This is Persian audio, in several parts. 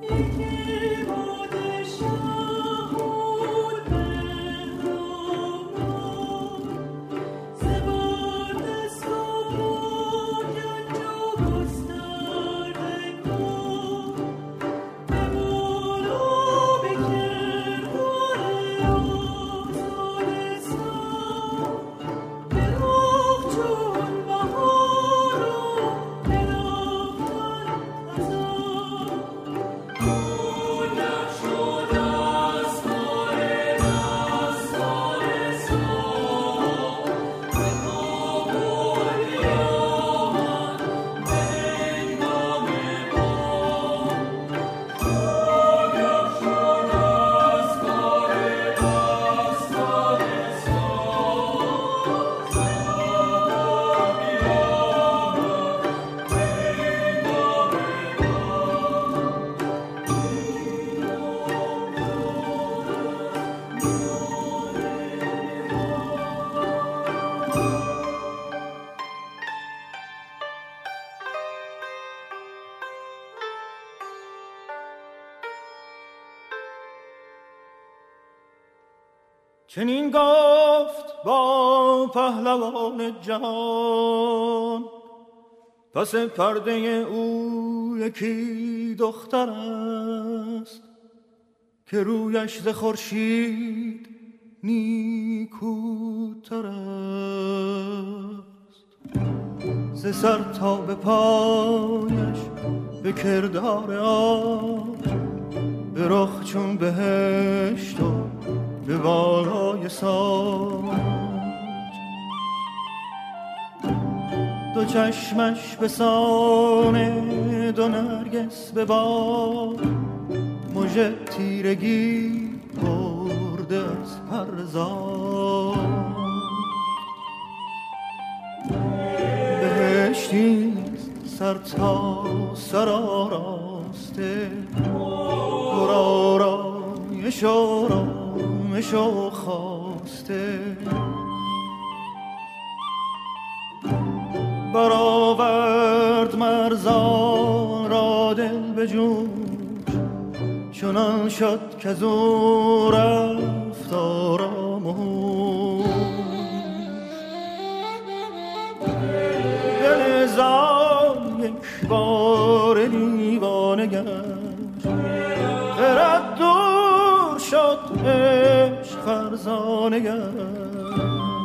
چنین گفت با پهلوان جهان، پس پرده او یکی دختر است که رویش ز خورشید نیکوتر است. ز سر تا به پایش به کردار آب، به رخ چون بهشت و به بالای ساج، دو چشمش به سان دو نرگس به باد، مژه تیرگی برده از فرزاد. بهشتیست سر تا سر آراسته، پر آرایش آرامش و خواسته. برآورد مرزان را دل به جوش، چنان شد که زو رفت آرام و هوش. دل زال یک بار دیوانه گشت، خرد دور شد عشق فرزانه گشت.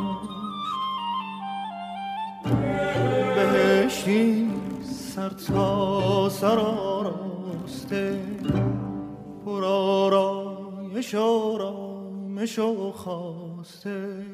بهشتی سر تا سر آراسته، پر آرایش آرامش و خواسته.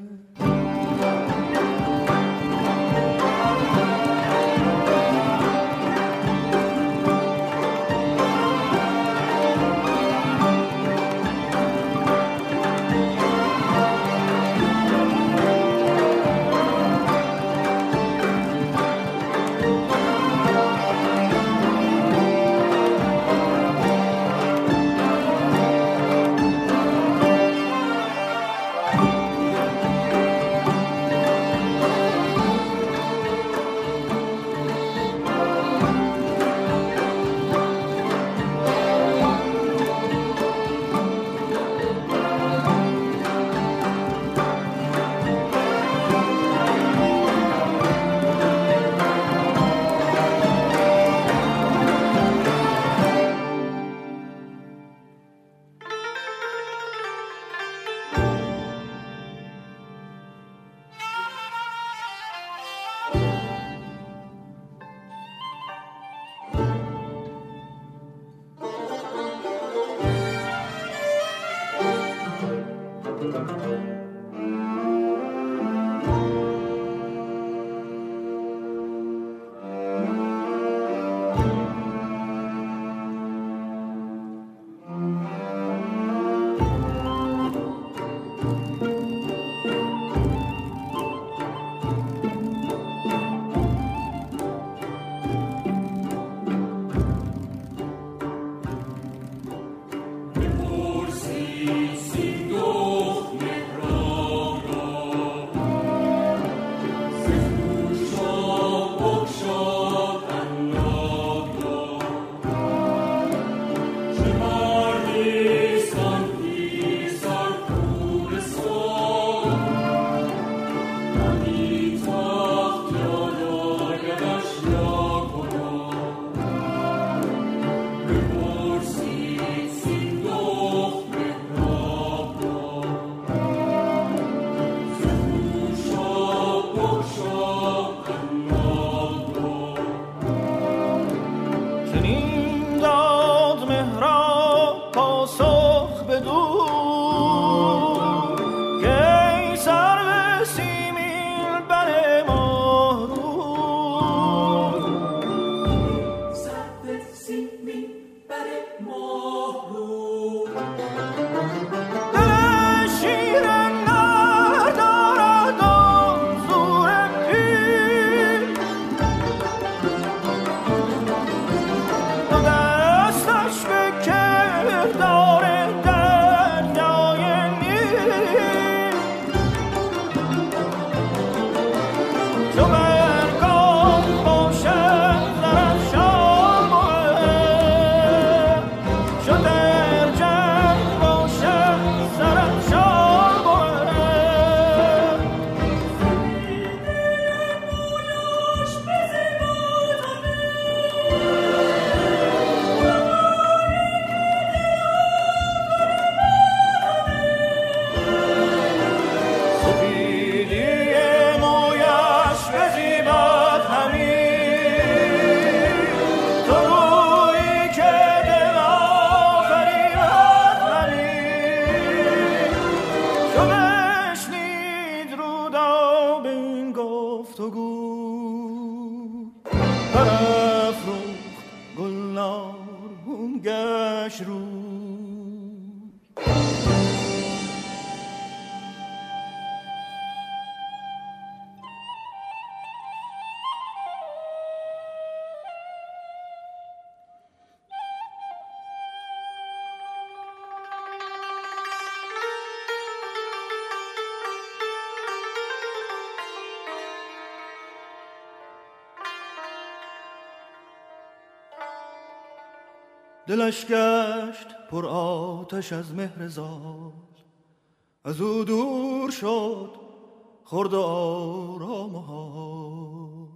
دلش گشت پر آتش از مهر زال، از او دور شد خرد و آرام و حال.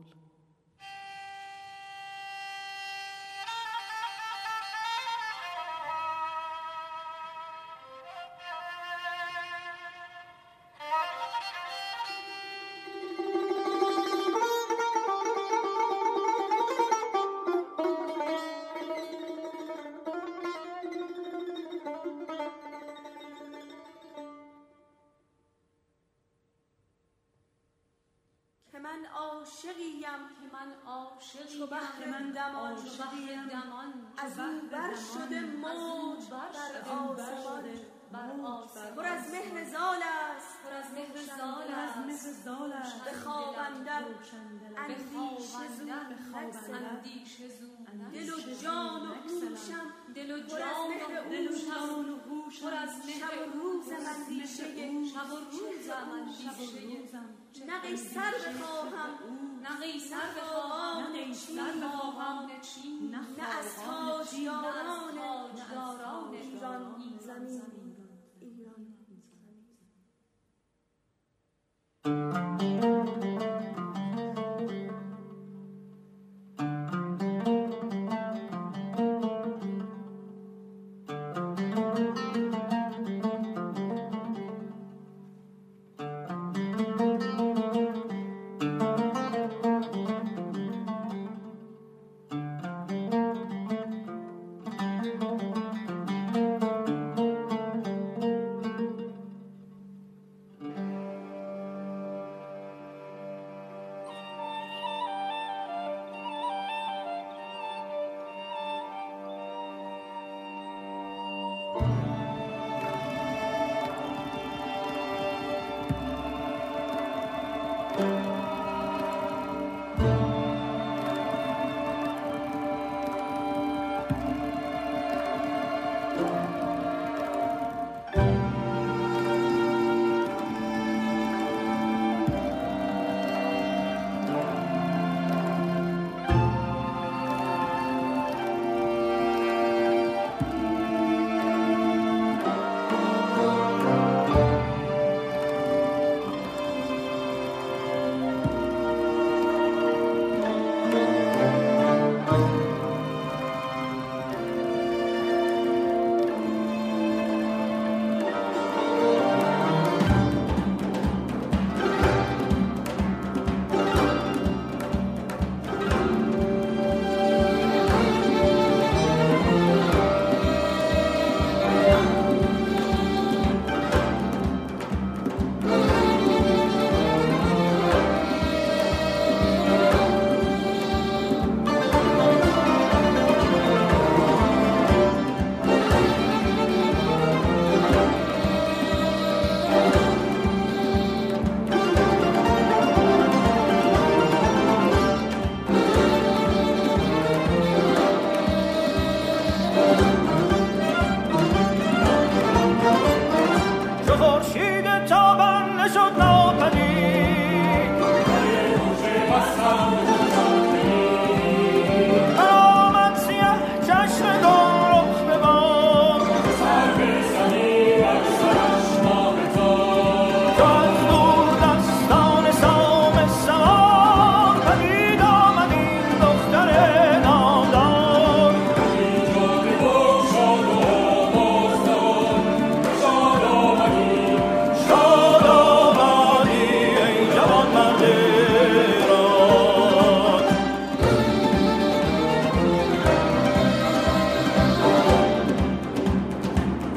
من عاشقیم چو بحر دمان از او بر شده موج بر آسمان پر از مهر زال است به خواب اندر اندیشه زو دل و جان و هوشم پر از مهر پر از شب و روزم اندیشه نه قیصر بخواهم نه چین نه از تاجیاران ایران زمین.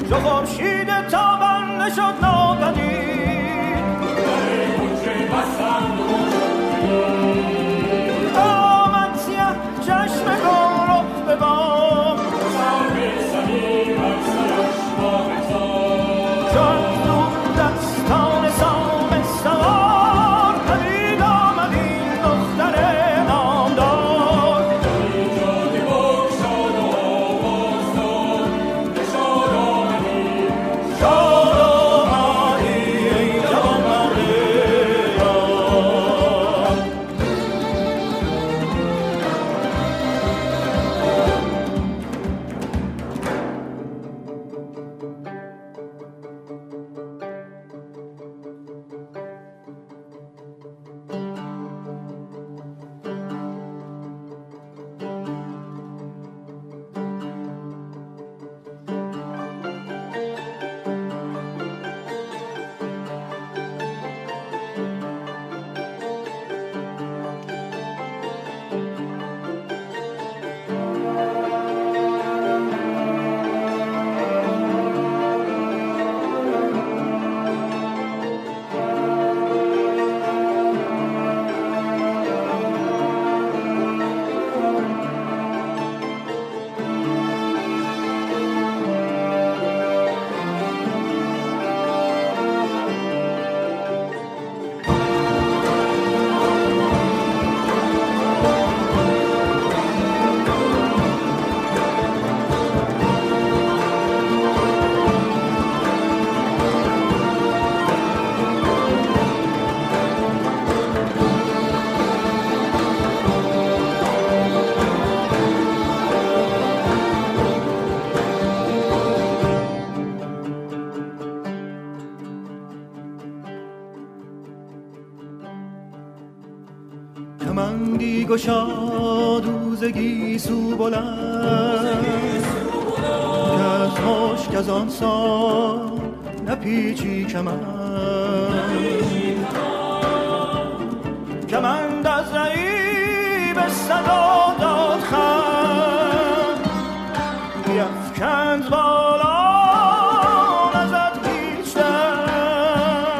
چو خورشید تابنده شد ناپدید آمد سیه چشم گلرخ به بام چون دو دستان سام سوار پدید آمد این دختر نامدار شاد آمدی ای جوانمرد یار. کمندی گشاد روزگی سو بلند که از خشک از آن سان نپیچی کمند از رعیب صدا داد خند بیفکند بالا نزد پیچتن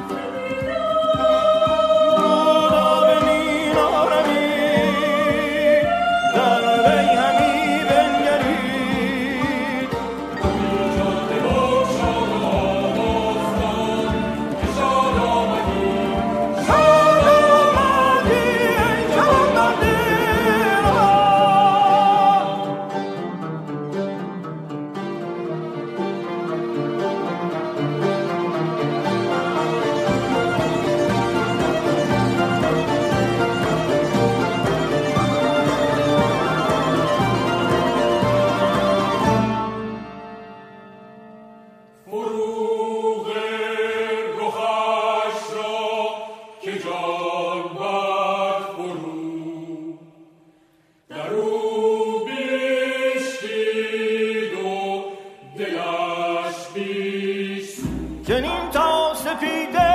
بودا به نیم آرمی در وی همی بنگرید جاده بگشاد و آواز داد که شاد آمدی ای جوانمرد فروغ رخش را که جان بد فرو در او بشکید و دلش بیست چنین تا سپیده